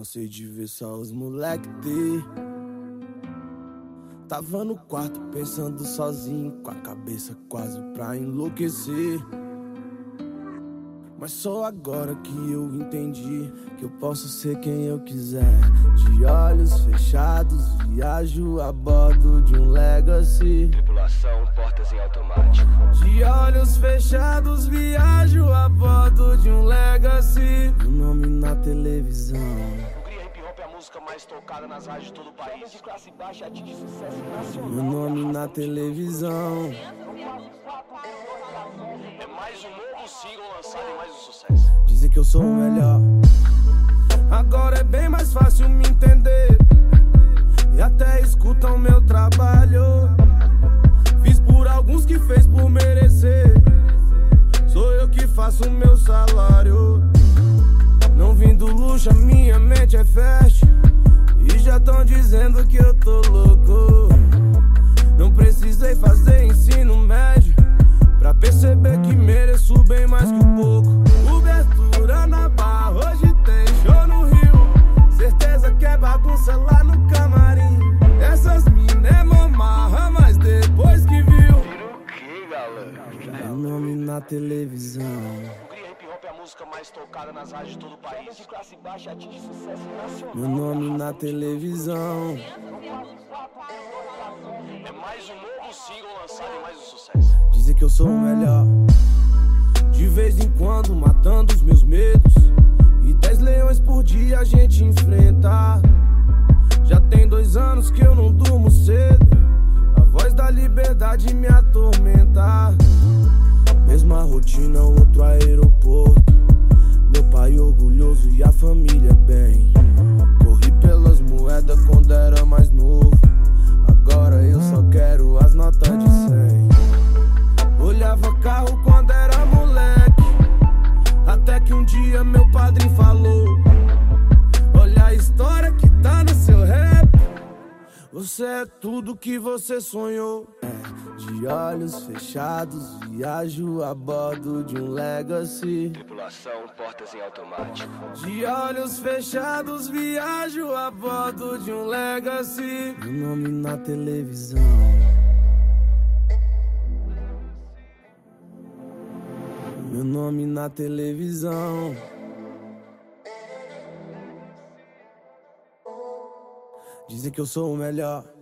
Cansei de ver só os moleque ter. Tava no quarto pensando sozinho, com a cabeça quase pra enlouquecer. Mas só agora que eu entendi que eu posso ser quem eu quiser. De olhos fechados, viajo a bordo de um Legacy. Tripulação, portas em automático. De olhos fechados, viajo a bordo de um Legacy. Meu nome na televisão. Hungria Hip Hop é a música mais tocada nas rádios de todo o país. De classe baixa atinge sucesso nacional. Meu nome na televisão. É mais um novo single lançado e mais um sucesso. Dizem que eu sou o melhor. Agora é bem mais fácil me entender. E até escutam meu trabalho. Fiz por alguns que fez por merecer. Sou eu que faço o meu salário. Não vim do luxo, a minha mente é fértil. E já tão dizendo que eu tô louco. Não precisei fazer ensino médio pra perceber que mereço bem mais que um pouco. Cobertura na barra, hoje tem show no Rio. Certeza que é bagunça lá no camarim. Essas mina é mamarra, mas depois que viu. Vira o que, galera? Meu nome na televisão. Hungria Hip Hop é a música mais tocada nas rádios de todo o país. De classe baixa atinge sucesso nacional. Meu nome na televisão. É mais um novo single lançado e mais um sucesso. Dizem que eu sou o melhor. De vez em quando matando os meus medos. E 10 leões por dia a gente enfrenta. Já tem 2 anos que eu não durmo cedo. A voz da liberdade me atormenta. Mesma rotina, outro aeroporto. Meu pai orgulhoso e a família bem. Corri pelas moedas quando era mais novo. Agora eu só quero as notas de 100. Olhava carro quando era moleque. Até que um dia meu padrinho falou: olha a história que tá no seu rap. Você é tudo que você sonhou. De olhos fechados, viajo a bordo de um Legacy. Tripulação, portas em automático. De olhos fechados, viajo a bordo de um Legacy. Meu nome na televisão. Meu nome na televisão. Dizem que eu sou o melhor.